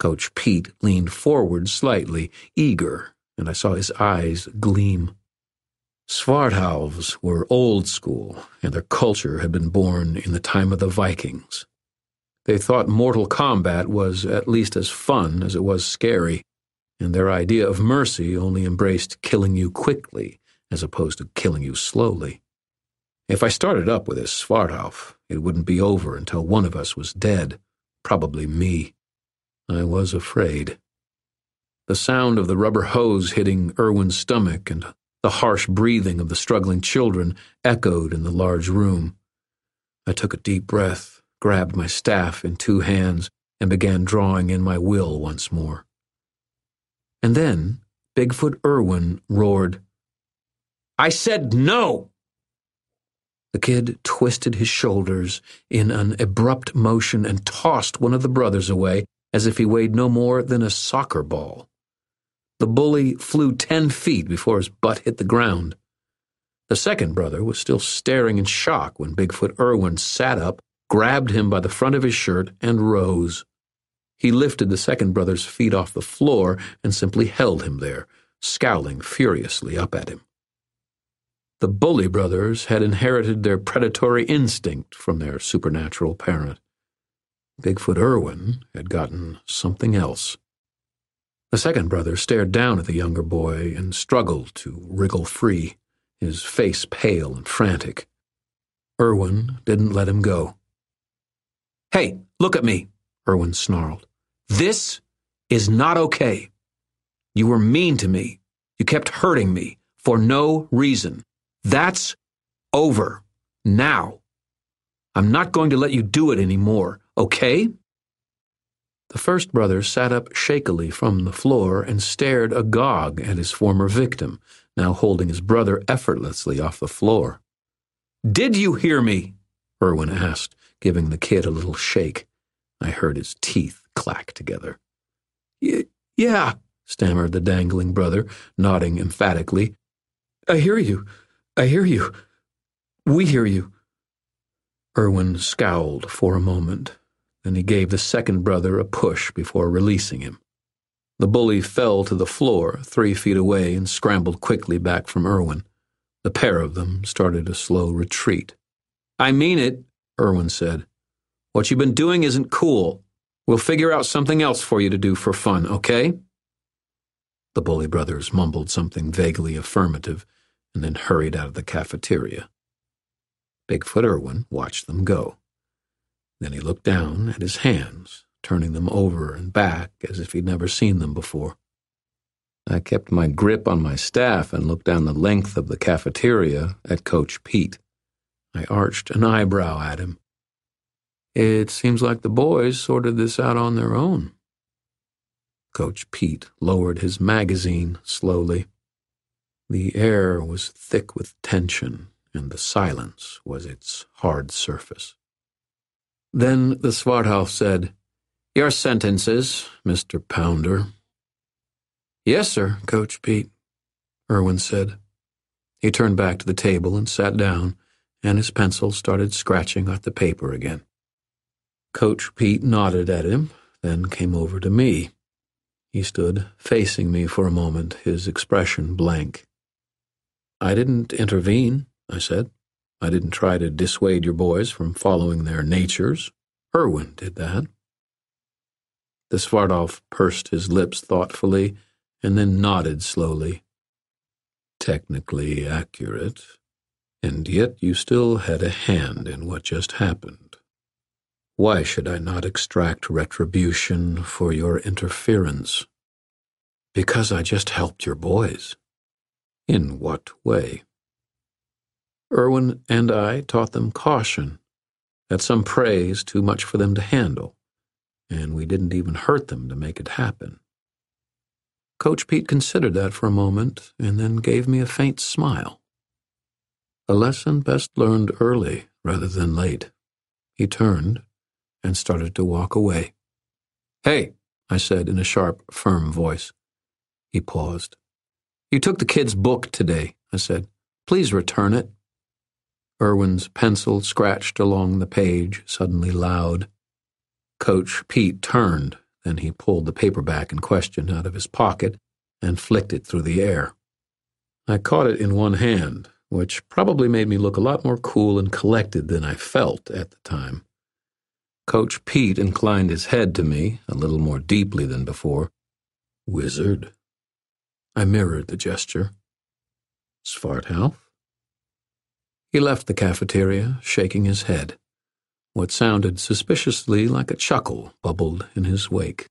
Coach Pete leaned forward slightly, eager, and I saw his eyes gleam. Svarthalvs were old school, and their culture had been born in the time of the Vikings. They thought Mortal Kombat was at least as fun as it was scary, and their idea of mercy only embraced killing you quickly as opposed to killing you slowly. If I started up with this Svarthalv, it wouldn't be over until one of us was dead, probably me. I was afraid. The sound of the rubber hose hitting Irwin's stomach and the harsh breathing of the struggling children echoed in the large room. I took a deep breath, grabbed my staff in 2 hands, and began drawing in my will once more. And then Bigfoot Irwin roared, "I said no!" The kid twisted his shoulders in an abrupt motion and tossed one of the brothers away as if he weighed no more than a soccer ball. The bully flew 10 feet before his butt hit the ground. The second brother was still staring in shock when Bigfoot Irwin sat up, grabbed him by the front of his shirt, and rose. He lifted the second brother's feet off the floor and simply held him there, scowling furiously up at him. The bully brothers had inherited their predatory instinct from their supernatural parent. Bigfoot Irwin had gotten something else. The second brother stared down at the younger boy and struggled to wriggle free, his face pale and frantic. Irwin didn't let him go. "Hey, look at me," Irwin snarled. "This is not okay. You were mean to me. You kept hurting me for no reason. That's over. Now. I'm not going to let you do it anymore, okay?" The first brother sat up shakily from the floor and stared agog at his former victim, now holding his brother effortlessly off the floor. "Did you hear me?" Irwin asked, giving the kid a little shake. I heard his teeth clack together. Yeah, stammered the dangling brother, nodding emphatically. I hear you. I hear you. We hear you." Irwin scowled for a moment. Then he gave the second brother a push before releasing him. The bully fell to the floor 3 feet away and scrambled quickly back from Irwin. The pair of them started a slow retreat. "I mean it," Irwin said. "What you've been doing isn't cool. We'll figure out something else for you to do for fun, okay?" The bully brothers mumbled something vaguely affirmative and then hurried out of the cafeteria. Bigfoot Irwin watched them go. Then he looked down at his hands, turning them over and back as if he'd never seen them before. I kept my grip on my staff and looked down the length of the cafeteria at Coach Pete. I arched an eyebrow at him. "It seems like the boys sorted this out on their own." Coach Pete lowered his magazine slowly. The air was thick with tension, and the silence was its hard surface. Then the Svarthalv said, "Your sentences, Mr. Pounder." "Yes, sir, Coach Pete," Irwin said. He turned back to the table and sat down, and his pencil started scratching at the paper again. Coach Pete nodded at him, then came over to me. He stood facing me for a moment, his expression blank. "I didn't intervene," I said. "I didn't try to dissuade your boys from following their natures. Irwin did that." The Svarthalv pursed his lips thoughtfully and then nodded slowly. "Technically accurate, and yet you still had a hand in what just happened. Why should I not extract retribution for your interference?" "Because I just helped your boys." "In what way?" "Irwin and I taught them caution, that some prey is too much for them to handle, and we didn't even hurt them to make it happen." Coach Pete considered that for a moment and then gave me a faint smile. A lesson best learned early rather than late. He turned and started to walk away. "Hey," I said in a sharp, firm voice. He paused. "You took the kid's book today," I said. "Please return it." Irwin's pencil scratched along the page, suddenly loud. Coach Pete turned, Then he pulled the paperback in question out of his pocket and flicked it through the air. I caught it in one hand, which probably made me look a lot more cool and collected than I felt at the time. Coach Pete inclined his head to me, a little more deeply than before. Wizard. I mirrored the gesture. Svartalf? He left the cafeteria, shaking his head. What sounded suspiciously like a chuckle bubbled in his wake.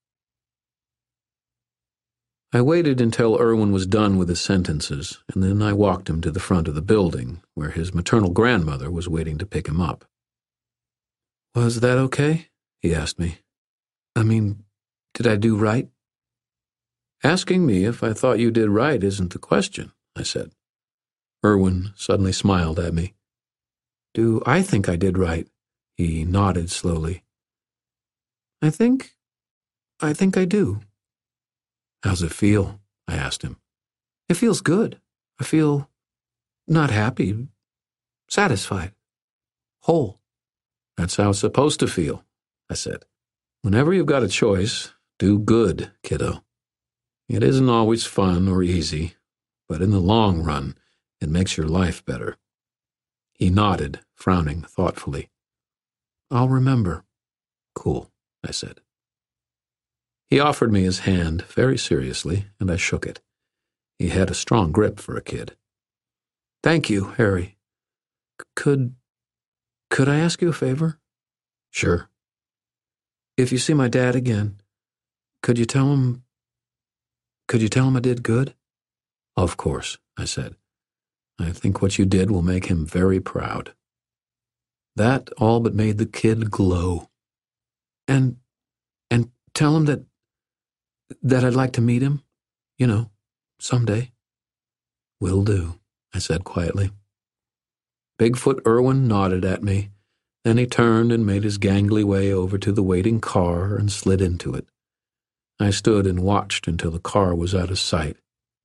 I waited until Erwin was done with his sentences, and then I walked him to the front of the building, where his maternal grandmother was waiting to pick him up. Was that okay? He asked me. I mean, did I do right? Asking me if I thought you did right isn't the question, I said. Erwin suddenly smiled at me. Do I think I did right? He nodded slowly. I think I do. How's it feel? I asked him. It feels good. I feel not happy, satisfied, whole. That's how it's supposed to feel, I said. Whenever you've got a choice, do good, kiddo. It isn't always fun or easy, but in the long run, it makes your life better. He nodded, frowning thoughtfully. I'll remember. Cool, I said. He offered me his hand very seriously, and I shook it. He had a strong grip for a kid. Thank you, Harry. Could I ask you a favor? Sure. If you see my dad again, could you tell him I did good? Of course, I said. I think what you did will make him very proud. That all but made the kid glow. And tell him that I'd like to meet him, someday. Will do, I said quietly. Bigfoot Erwin nodded at me. Then he turned and made his gangly way over to the waiting car and slid into it. I stood and watched until the car was out of sight.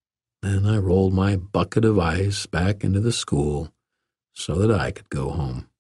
Then I rolled my bucket of ice back into the school so that I could go home.